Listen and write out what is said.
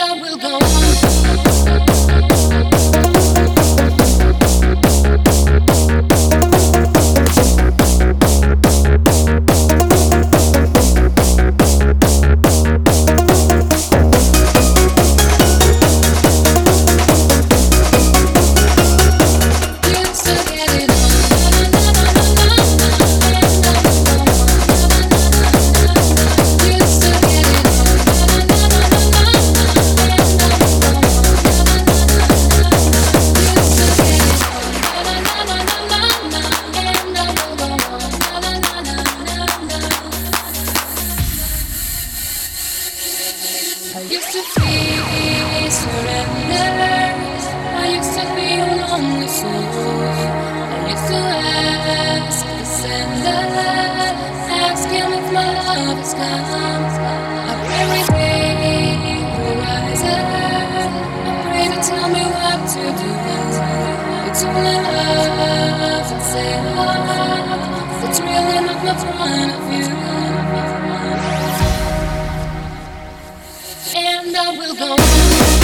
I will go on. I used to feel surrender. I used to be a lonely soul. I used to ask the sender, asking if my love is come. I pray every day will rise up. I pray to tell me what to do. It's only love and say love that's really not my point of view. And I will go on.